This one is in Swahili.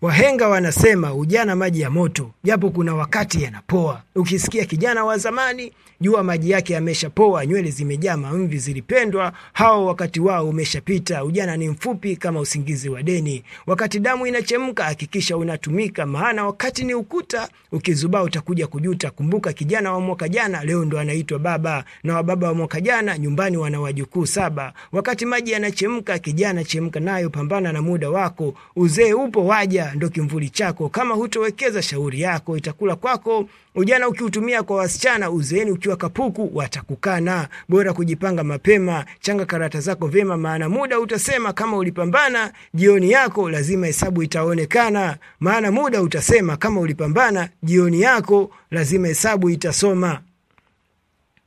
Wahenga wanasema ujana maji ya moto, japo kuna wakati yanapoa. Ukisikia kijana wa zamani, jua maji yake yameshapoa, nywele zimejaa mvi zilipendwa, hao wakati wao umeshapita. Ujana ni mfupi kama usingizi wa deni. Wakati damu inachemka, hakikisha unatumika, maana wakati ni ukuta, ukizubaa utakuja kujuta. Kumbuka kijana wa mwaka jana leo ndo anaitwa baba, na wababa wa mwaka jana nyumbani wana wajukuu 7. Wakati maji yanachemka, kijana chemka nayo, pambana na muda wako. Uzee upo waja, ndo kimvuli chako. Kama hutowekeza, shauri yako itakula kwako. Ujana ukiutumia kwa wasichana, uzeeni ukiwa kapuku watakukana. Bora kujipanga mapema, changa karata zako vyema, maana muda utasema kama ulipambana. Jioni yako lazima hesabu itaonekana, maana muda utasema kama ulipambana. Jioni yako lazima hesabu itasoma.